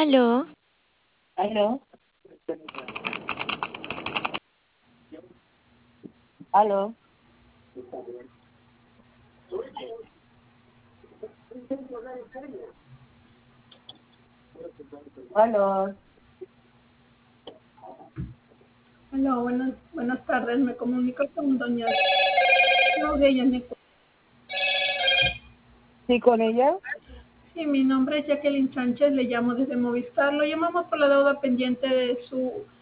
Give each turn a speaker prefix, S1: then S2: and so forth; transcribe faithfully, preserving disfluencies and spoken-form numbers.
S1: Aló,
S2: Aló, aló, aló.
S3: Hola, buenas, buenas tardes. Me comunico con doña Claudia Yaneco.
S2: ¿Sí con ella?
S3: Sí, mi nombre es Jacqueline Sánchez, le llamo desde Movistar. Lo llamamos por la deuda pendiente de su